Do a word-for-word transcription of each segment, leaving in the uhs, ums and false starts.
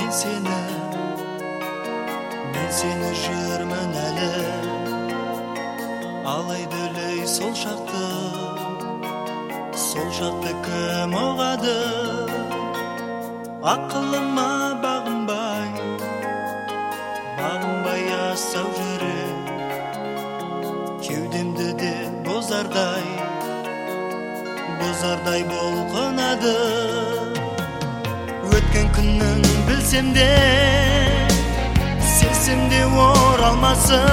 мен сені мен сені жүрмін әлі алайда өлей сол шақты сол шақты кім ұғады ақылыма бағынбай бағынбай асау жүрек кеудемді де бозардай бозардай болғанады өткен күннің білсем де сезсем де оралмасын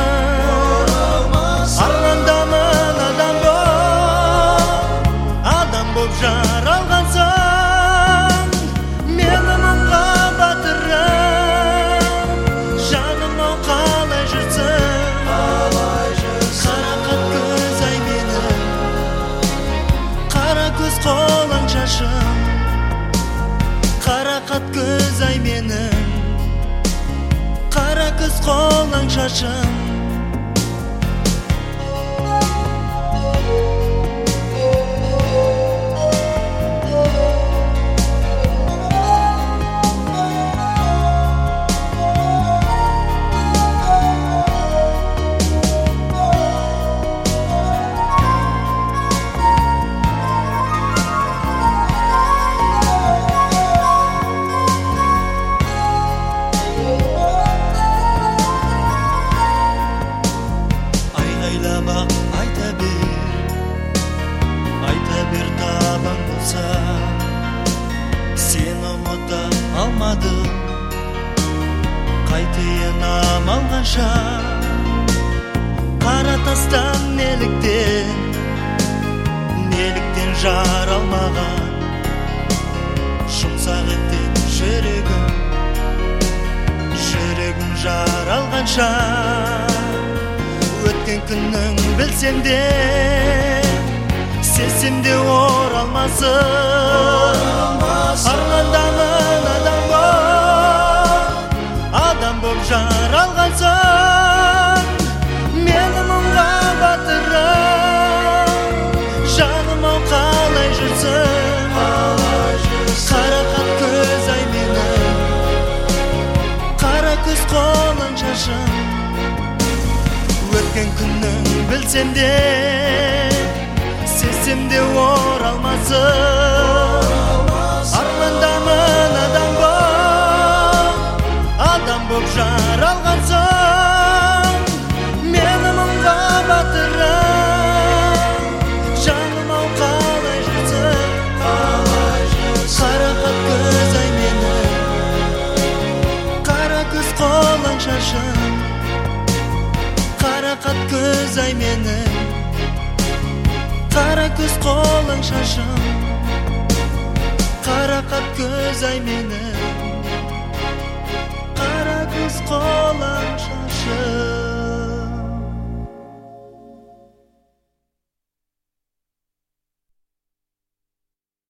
армандамын адам боп адам боп жаралғансың мені мұңға батырып жаным ау қалай жүрсің қарақат көз ай менің қара көз қолаң шашым қарақат көз ай менің қара көз қолаң шашым айта бер айта бер табан болса сені ұмыта алмадым қайтейін амал қанша қара тастан неліктен неліктен жаралмаған жұмсақ еттен жүрегім жүрегім жаралғанша өткен күннің білсем де сезсем де оралмасын армандамын адам боп адам боп жаралғансың мені мұңға батырып жаным ау қалай жүрсің қарақат көз ай менің қара көз қолаң шашым өткен күннің білсем де сезсем де оралмасын армандамын адам боп адам боп жаралғансың мені мұңға батырып жаным ау қалай жүрсің қарақат көз ай менің қара көз қолаң шашым қарақат көз ай менің қара көз қолаң шашым қарақат көз ай менің қара көз қолаң шашым